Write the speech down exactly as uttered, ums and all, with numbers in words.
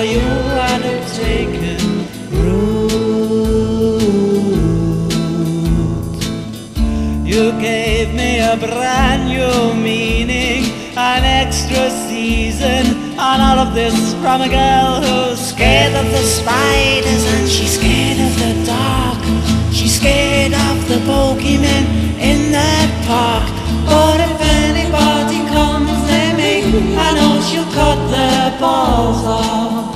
you had have taken root. You gave me a brand new meaning, an extra season, and all of this from a girl who's scared of the spiders and she's scared of the dark. She's scared of the bogeymen in that park. But if anybody comes near me, I know she'll cut their balls off.